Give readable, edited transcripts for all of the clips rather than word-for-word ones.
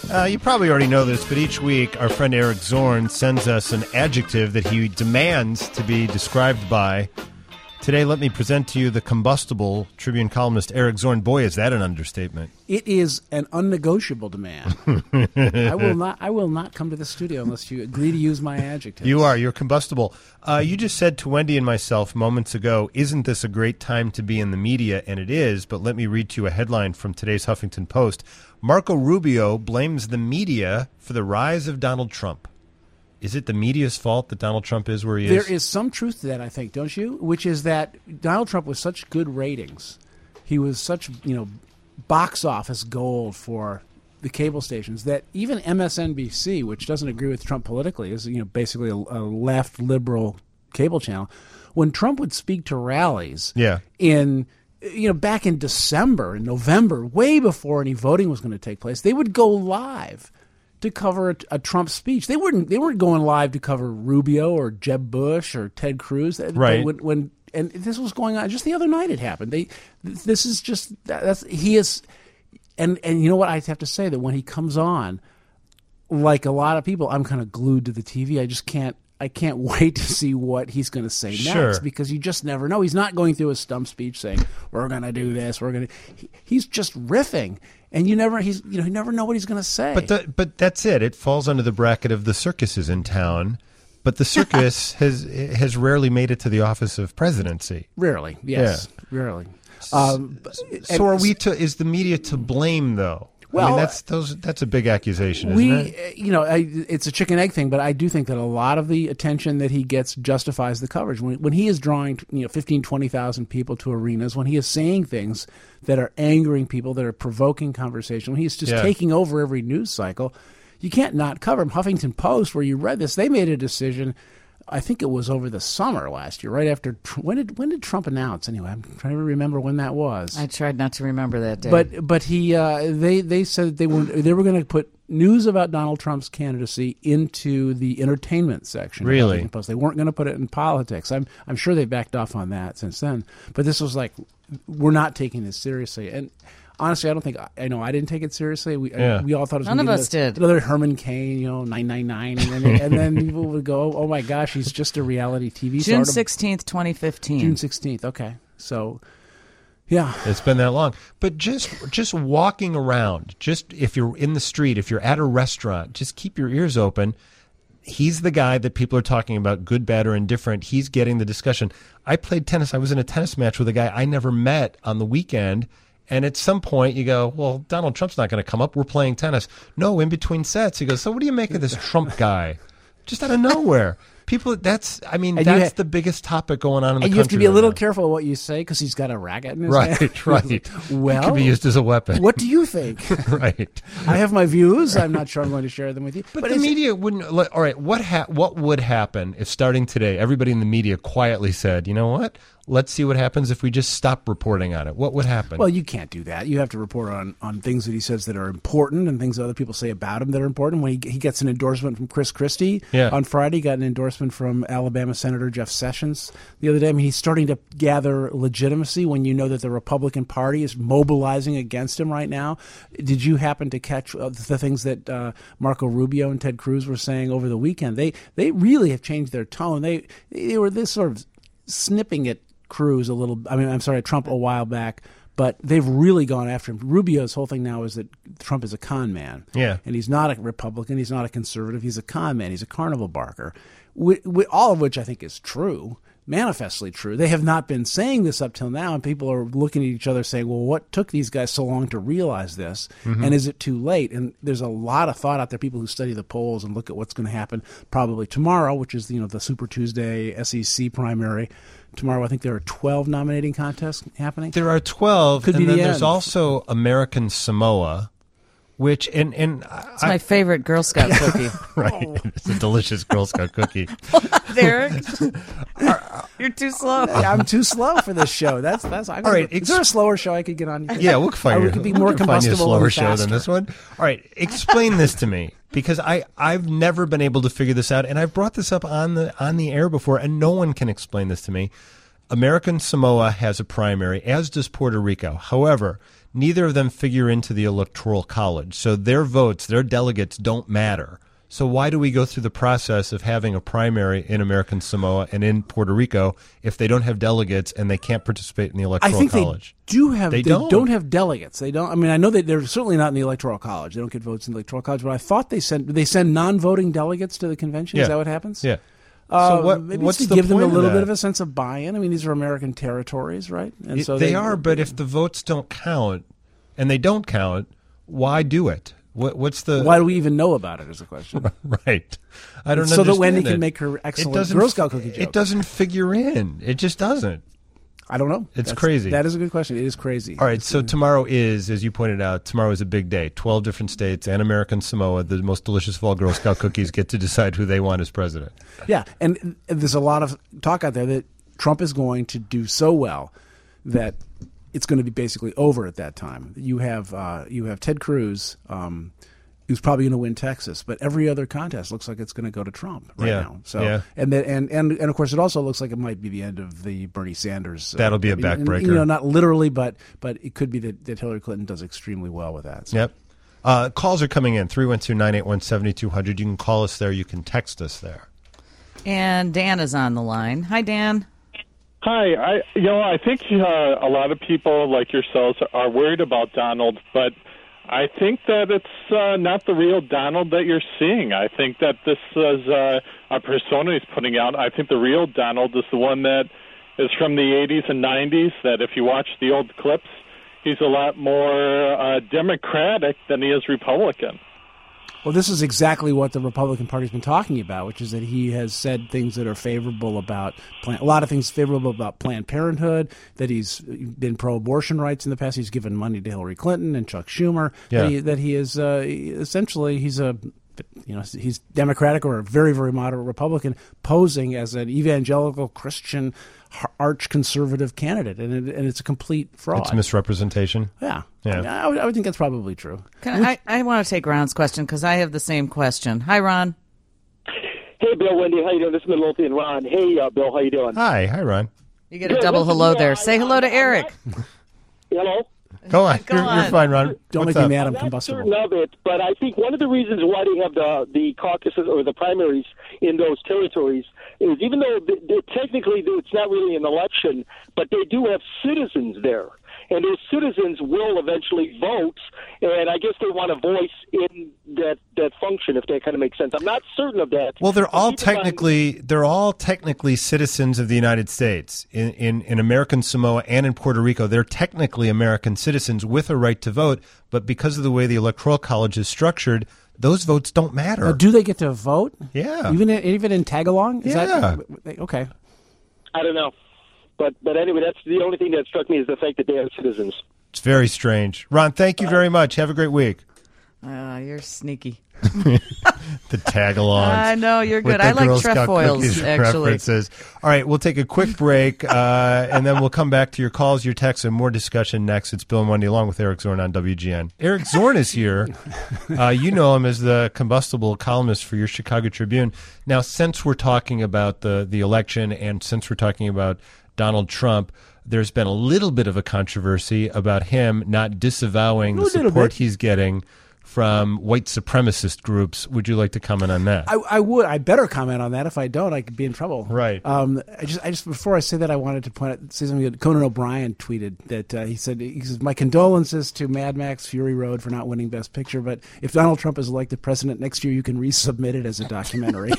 You probably already know this, but each week our friend Eric Zorn sends us an adjective that he demands to be described by. Today, let me present to you the combustible Tribune columnist Eric Zorn. Boy, is that an understatement. It is an unnegotiable demand. I will not come to the studio unless you agree to use my adjective. You're combustible. You just said to Wendy and myself moments ago, isn't this a great time to be in the media? And it is, but let me read to you a headline from today's Huffington Post. Marco Rubio blames the media for the rise of Donald Trump. Is it the media's fault that Donald Trump is where he is? There is some truth to that, I think, don't you? Which is that Donald Trump was such good ratings. He was such, box office gold for the cable stations that even MSNBC, which doesn't agree with Trump politically, is basically a left liberal cable channel. When Trump would speak to rallies in back in December and November, way before any voting was going to take place, they would go live to cover a Trump speech. They weren't going live to cover Rubio or Jeb Bush or Ted Cruz. Right. And this was going on just the other night. It happened. And you know what I have to say, that when he comes on, like a lot of people, I'm kind of glued to the TV. I can't wait to see what he's going to say next, because you just never know. He's not going through a stump speech saying, we're going to do this, he's just riffing. And you never know what he's going to say. But that's it. It falls under the bracket of the circus is in town. But the circus has rarely made it to the office of presidency. Rarely, yes, rarely. Is the media to blame, though? Well, that's a big accusation, isn't it? It's a chicken egg thing, but I do think that a lot of the attention that he gets justifies the coverage. When he is drawing 15, 20,000 people to arenas, when he is saying things that are angering people, that are provoking conversation, when he's just taking over every news cycle, you can't not cover him. Huffington Post, where you read this, they made a decision. I think it was over the summer last year, right after. When did Trump announce? Anyway, I'm trying to remember when that was. I tried not to remember that day. But they said they were going to put news about Donald Trump's candidacy into the entertainment section. Really? Of Post. They weren't going to put it in politics. I'm sure they backed off on that since then. But this was like, we're not taking this seriously. And honestly, I didn't take it seriously. We all thought it was none of us did. Another Herman Cain, 999, and then people would go, "Oh my gosh, he's just a reality TV star." June 16th, 2015. June 16th. Okay, so yeah, it's been that long. But just walking around, just if you're in the street, if you're at a restaurant, just keep your ears open. He's the guy that people are talking about, good, bad, or indifferent. He's getting the discussion. I played tennis. I was in a tennis match with a guy I never met on the weekend. And at some point you go, well, Donald Trump's not going to come up. We're playing tennis. No, in between sets. He goes, so what do you make of this Trump guy? Just out of nowhere. People, that's the biggest topic going on in the country. You have to be a little careful what you say, because he's got a racket in his hand. Right. Well, it could be used as a weapon. What do you think? Right. I have my views. I'm not sure I'm going to share them with you. But the media wouldn't. All right, what would happen if starting today, everybody in the media quietly said, you know what? Let's see what happens if we just stop reporting on it. What would happen? Well, you can't do that. You have to report on things that he says that are important and things that other people say about him that are important. When he gets an endorsement from Chris Christie on Friday, he got an endorsement from Alabama Senator Jeff Sessions the other day. I mean, he's starting to gather legitimacy when you know that the Republican Party is mobilizing against him right now. Did you happen to catch the things that Marco Rubio and Ted Cruz were saying over the weekend? They really have changed their tone. They were this sort of snipping at Trump a while back, but they've really gone after him. Rubio's whole thing now is that Trump is a con man. Yeah. And he's not a Republican. He's not a conservative. He's a con man. He's a carnival barker, all of which I think is true, manifestly true. They have not been saying this up till now, and people are looking at each other saying, well, what took these guys so long to realize this, and is it too late? And there's a lot of thought out there, people who study the polls and look at what's going to happen probably tomorrow, which is the Super Tuesday SEC primary. Tomorrow, I think there are 12 nominating contests happening. There are 12, and then there's also American Samoa, which it's my favorite Girl Scout cookie. Right, it's a delicious Girl Scout cookie. Derek, you're too slow. I'm too slow for this show. That's all right. Is there a slower show I could get on? Yeah, we'll find you. Could be more combustible, find you a slower show faster than this one. All right, explain this to me, because I've never been able to figure this out, and I've brought this up on the air before, and no one can explain this to me. American Samoa has a primary, as does Puerto Rico. However, neither of them figure into the Electoral College. So their votes, their delegates don't matter. So why do we go through the process of having a primary in American Samoa and in Puerto Rico if they don't have delegates and they can't participate in the Electoral College? They don't have delegates. They don't. I mean, I know that they're certainly not in the Electoral College. They don't get votes in the Electoral College. But I thought they send non-voting delegates to the convention. Yeah. Is that what happens? Yeah. So maybe what's to the give them a point of little that? bit of a sense of buy-in. I mean, these are American territories, right? And so they are. But if the votes don't count, and they don't count, why do it? What's the? Why do we even know about it? Is the question. Right. I don't. So understand that Wendy it. can make her excellent Girl Scout cookie joke. It doesn't figure in. It just doesn't. I don't know. It's crazy. That is a good question. It is crazy. All right, so tomorrow is, as you pointed out, tomorrow is a big day. 12 different states and American Samoa, the most delicious of all Girl Scout cookies, get to decide who they want as president. Yeah, and there's a lot of talk out there that Trump is going to do so well that it's going to be basically over at that time. You have Ted Cruz, who's probably going to win Texas, but every other contest looks like it's going to go to Trump now. So and of course it also looks like it might be the end of the Bernie Sanders. That'll be a backbreaker. Not literally, but it could be that Hillary Clinton does extremely well with that. So. Yep. Calls are coming in 312-981-7200. You can call us there. You can text us there. And Dan is on the line. Hi, Dan. Hi. I think a lot of people like yourselves are worried about Donald, but I think that it's not the real Donald that you're seeing. I think that this is a persona he's putting out. I think the real Donald is the one that is from the 80s and 90s, that if you watch the old clips, he's a lot more Democratic than he is Republican. Well, this is exactly what the Republican Party's been talking about, which is that he has said things that are favorable about a lot of things favorable about Planned Parenthood, that he's been pro-abortion rights in the past. He's given money to Hillary Clinton and Chuck Schumer. Yeah. That he is essentially he's Democratic or a very, very moderate Republican posing as an evangelical Christian arch-conservative candidate, and it's a complete fraud. It's misrepresentation. Yeah. Yeah. I would think that's probably true. I want to take Ron's question because I have the same question. Hi, Ron. Hey, Bill, Wendy, how you doing? This is Midlothian Ron. Hey, Bill, how you doing? Hi, Ron. You get a double hello there. Say hello to Eric. Hello? Go on. You're fine, Ron. Don't What's make up? me mad. I'm not combustible. certain of it, but I think one of the reasons why they have the caucuses or the primaries in those territories is even though technically it's not really an election, but they do have citizens there. And those citizens will eventually vote, and I guess they want a voice in that function, if that kind of makes sense. I'm not certain of that. Well, they're all technically citizens of the United States. In American Samoa and in Puerto Rico, they're technically American citizens with a right to vote, but because of the way the Electoral College is structured, those votes don't matter. Do they get to vote? Yeah. Even in Tagalong? Is Yeah. Okay. I don't know. But anyway, that's the only thing that struck me is the fact that they are citizens. It's very strange. Ron, thank you very much. Have a great week. You're sneaky. The tag-alongs. I know, you're with good. the I like Girl Scout trefoils, cookies actually. references. All right, we'll take a quick break, and then we'll come back to your calls, your texts, and more discussion next. It's Bill and Wendy along with Eric Zorn on WGN. Eric Zorn is here. You know him as the combustible columnist for your Chicago Tribune. Now, since we're talking about the election and since we're talking about Donald Trump, there's been a little bit of a controversy about him not disavowing the support he's getting from white supremacist groups. Would you like to comment on that? I would. I better comment on that. If I don't, I could be in trouble. Right. I just before I say that, I wanted to say something that Conan O'Brien tweeted. That he said, my condolences to Mad Max Fury Road for not winning Best Picture, but if Donald Trump is elected president next year, you can resubmit it as a documentary.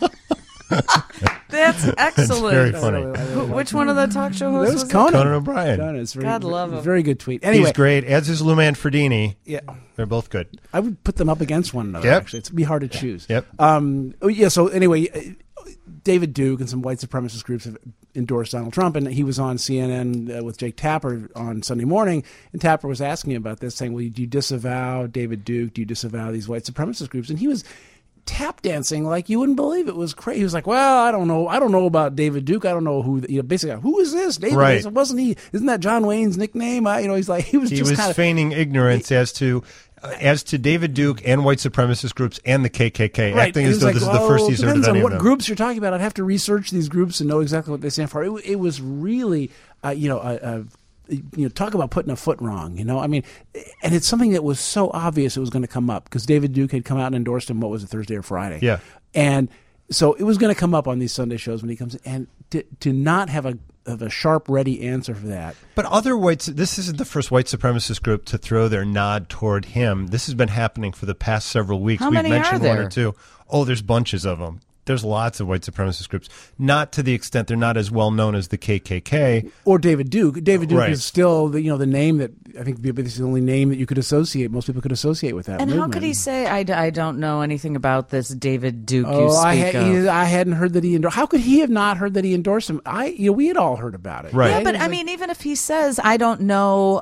That's excellent. That's very funny. Which one of the talk show hosts was Conan. Conan O'Brien. God love him. Very good tweet. Anyway, He's great, as is Lou Manfredini. Yeah. They're both good. I would put them up against one another, Yep. actually. It'd be hard to choose. Yep. So anyway, David Duke and some white supremacist groups have endorsed Donald Trump, and he was on CNN with Jake Tapper on Sunday morning, and Tapper was asking him about this, saying, well, do you disavow David Duke? Do you disavow these white supremacist groups? And he was tap dancing like you wouldn't believe. It was crazy. He was like, well, I don't know about David Duke. I don't know who, basically, who is this? David, right. Wasn't he, isn't that John Wayne's nickname? He's like, he was feigning ignorance as to David Duke and white supremacist groups and the KKK, right. acting as though this is the first he's heard of any of them. Depends on what groups you're talking about. I'd have to research these groups and know exactly what they stand for. It was really, talk about putting a foot wrong, I mean, and it's something that was so obvious it was going to come up because David Duke had come out and endorsed him, what was it, Thursday or Friday? Yeah. And so it was going to come up on these Sunday shows when he comes in, and to not have a sharp, ready answer for that. But this isn't the first white supremacist group to throw their nod toward him. This has been happening for the past several weeks. How We've many mentioned are there? one or two. Oh, there's bunches of them. There's lots of white supremacist groups. Not to the extent they're not as well known as the KKK. Or David Duke. David Duke Right. is still the name that I think this is the only name that you could associate. Most people could associate with that. And movement. how could he say, I don't know anything about this David Duke you Oh, speak of? I hadn't heard that he endorsed. How could he have not heard that he endorsed him? We had all heard about it. Right. Yeah, but I mean, even if he says, I don't know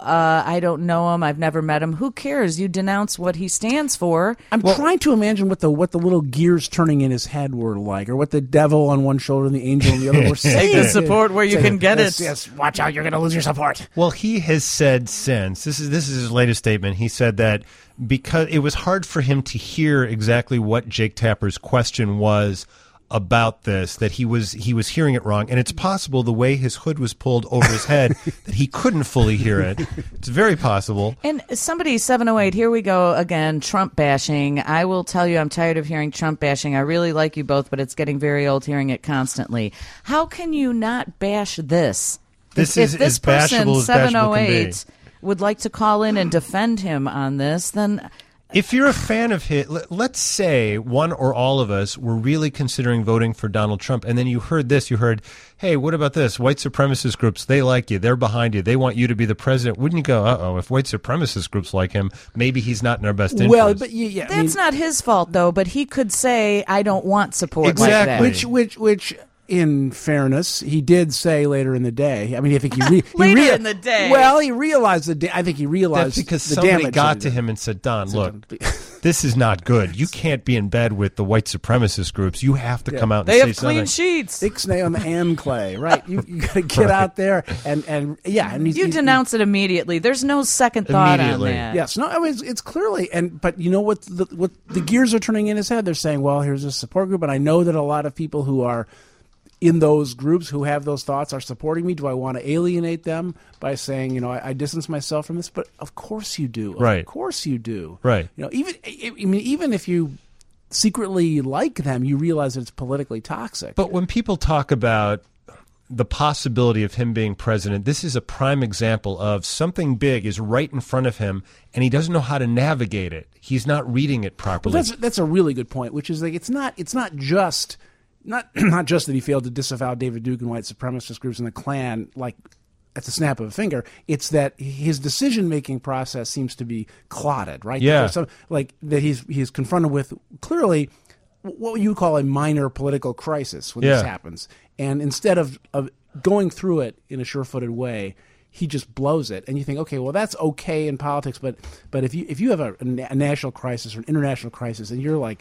him, I've never met him, who cares? You denounce what he stands for. I'm trying to imagine what the little gears turning in his head were like, or what the devil on one shoulder and the angel on the other were saying. Take the support where you can get yes, it. Yes, watch out, you're going to lose your support. Well, he has said since, this is his latest statement, he said that because it was hard for him to hear exactly what Jake Tapper's question was about this, that he was hearing it wrong. And it's possible the way his hood was pulled over his head that he couldn't fully hear it. It's very possible. And somebody, 708, here we go again, Trump bashing. I will tell you, I'm tired of hearing Trump bashing. I really like you both, but it's getting very old hearing it constantly. How can you not bash this? This if is this as bashable as bashable can be. 708 would like to call in and defend him on this, then If you're a fan of his, let's say one or all of us were really considering voting for Donald Trump, and then you heard this, hey, what about this? White supremacist groups, they like you, they're behind you, they want you to be the president. Wouldn't you go, uh-oh, if white supremacist groups like him, maybe he's not in our best interest? Well, but yeah, that's not his fault, though, but he could say, I don't want support Exactly. like that. Which in fairness, he did say later in the day. I mean, I think he Later in the day. Well, he realized I think he realized That's because the somebody damage got that to he him and said, Don, look, this is not good. You can't be in bed with the white supremacist groups. You have to come out and They say have clean something. sheets. Ixnay and Clay, right? You got to get out there and You denounce it immediately. There's no second thought on Immediately. that. Yes, no, I mean, it's clearly but you know what the gears are turning in his head. They're saying, well, here's a support group, and I know that a lot of people who are in those groups who have those thoughts are supporting me. Do I want to alienate them by saying, I distance myself from this? But of course you do. Right. Of course you do. Right. Even if you secretly like them, you realize that it's politically toxic. But when people talk about the possibility of him being president, this is a prime example of something big is right in front of him, and he doesn't know how to navigate it. He's not reading it properly. Well, that's a really good point, which is like it's not just not just that he failed to disavow David Duke and white supremacist groups in the Klan like at the snap of a finger. It's that his decision-making process seems to be clotted, right? Yeah. That he's confronted with clearly what you would call a minor political crisis when this happens. And instead of going through it in a sure-footed way, he just blows it. And you think, okay, well, that's okay in politics, but if you have a national crisis or an international crisis and you're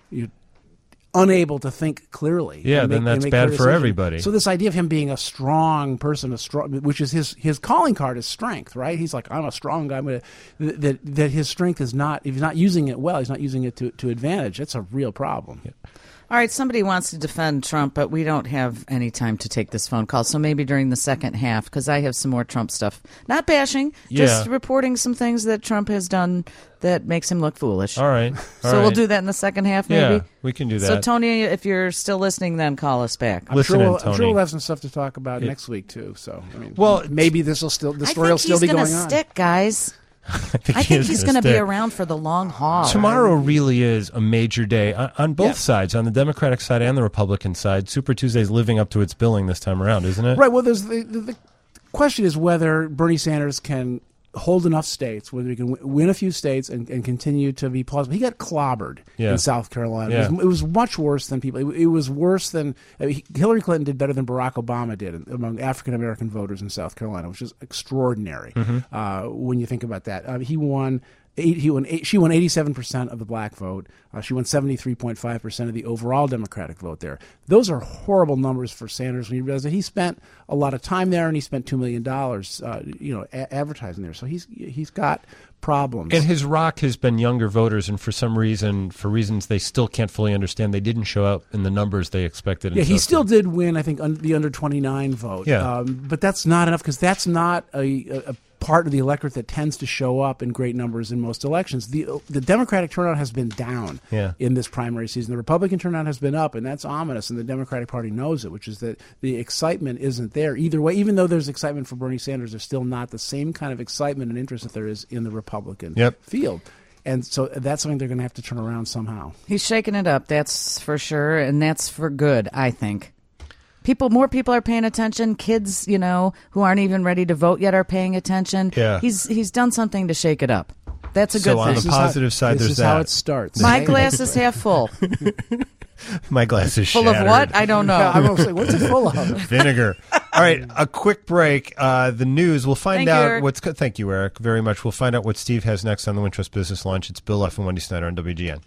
unable to think clearly. Yeah, then that's bad for everybody. So this idea of him being a strong person, which is his calling card is strength, right? He's like, I'm a strong guy. That his strength is not, if he's not using it well, he's not using it to advantage. That's a real problem. Yeah. All right, somebody wants to defend Trump, but we don't have any time to take this phone call. So maybe during the second half, because I have some more Trump stuff. Not bashing, just reporting some things that Trump has done that makes him look foolish. All right. So we'll do that in the second half, maybe? Yeah, we can do that. So, Tony, if you're still listening, then call us back. I'm sure we'll have some stuff to talk about next week, too. So, maybe the story will still be going on. I think he's going to stick, guys. I think he's going to be around for the long haul. Tomorrow really is a major day on both sides, on the Democratic side and the Republican side. Super Tuesday's living up to its billing this time around, isn't it? Right. Well, there's the question is whether Bernie Sanders can hold enough states, whether he can win a few states and continue to be plausible. He got clobbered in South Carolina. Yeah. It was much worse than people. It was worse than Hillary Clinton did better than Barack Obama did among African American voters in South Carolina, which is extraordinary when you think about that. He won She won 87% of the black vote. She won 73.5% of the overall Democratic vote there. Those are horrible numbers for Sanders when you realize that he spent a lot of time there and he spent $2 million, advertising there. So he's got problems. And his rock has been younger voters, and for some reason, for reasons they still can't fully understand, they didn't show up in the numbers they expected. Yeah, he still did win, I think, the under 29 vote. Yeah. But that's not enough because that's not a part of the electorate that tends to show up in great numbers in most elections. The Democratic turnout has been down in this primary season. The Republican turnout has been up, and that's ominous, and the Democratic Party knows it, which is that the excitement isn't there either way. Even though there's excitement for Bernie Sanders, there's still not the same kind of excitement and interest that there is in the Republican field. And so that's something they're going to have to turn around somehow. He's shaking it up, that's for sure, and that's for good, I think. More people are paying attention. Kids, who aren't even ready to vote yet are paying attention. Yeah. He's done something to shake it up. That's a good thing. So on the positive side, there's that. This is how it starts. My glass is half full. My glass is full shattered. of what? I don't know. I was like, what's it full of? Vinegar. All right, a quick break. The news. We'll find out what's. Thank you, Eric, very much. We'll find out what Steve has next on the Wintrust Business Lunch. It's Bill F. and Wendy Snyder on WGN.